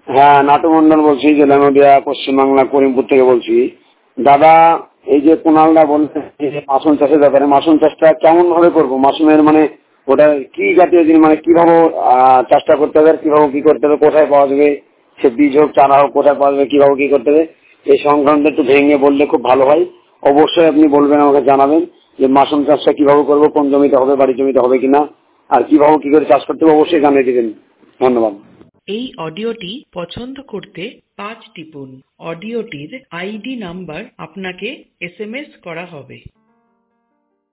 হ্যাঁ, নাটু মন্ডল বলছি, জেলা নদিয়া, পশ্চিমবাংলা, করিমপুর থেকে বলছি। দাদা, এই যে কুণালদা বলছেন যে মাশরুম চাষের ব্যাপারে, মাশরুম চাষটা কেমন ভাবে করবো? মাশরুমের মানে ওটা কি জাতীয় জিনিস, মানে কিভাবে চাষটা করতে হবে, কিভাবে কি করতে হবে, কোথায় পাওয়া যাবে, সে বীজ হোক চারা হোক কোথায় পাওয়া যাবে, কিভাবে কি করতে হবে, এই সংক্রান্ত একটু ভেঙে বললে খুব ভালো হয়। অবশ্যই আপনি বলবেন, আমাকে জানাবেন যে মাশরুম চাষটা কিভাবে করবো, কোন জমিতে হবে, বাড়ির জমিতে হবে কিনা, আর কিভাবে কি করে চাষ করতে হবে, অবশ্যই জানিয়ে দিবেন। ধন্যবাদ। এই অডিওটি পছন্দ করতে 5 টিপুন। অডিওটির আইডি নাম্বার আপনাকে SMS করা হবে।